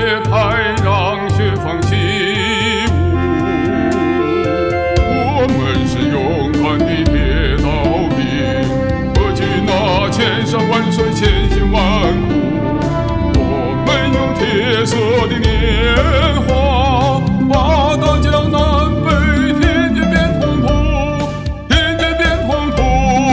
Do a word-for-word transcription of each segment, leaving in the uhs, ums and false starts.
节拍让雪放起舞。我们是勇敢的铁道兵，何惧那千山万水千辛万苦。我们用铁色的年华，把大江南北天渐变统土，天渐变统土。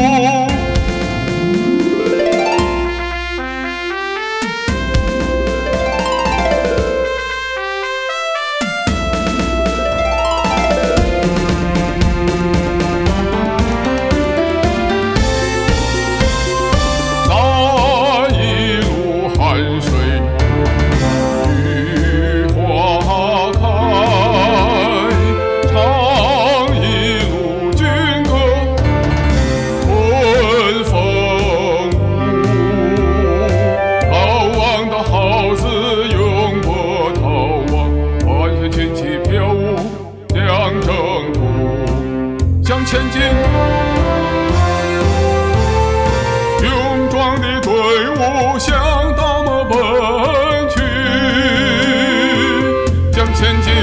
那一路汗水雨花开，唱一路军歌春风舞。逃亡的好字永不逃亡，欢声群起飘舞向征途，向前进。勇壮的队伍向大漠奔去，向前进。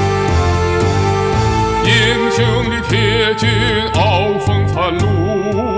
英雄的铁军鏖锋残路。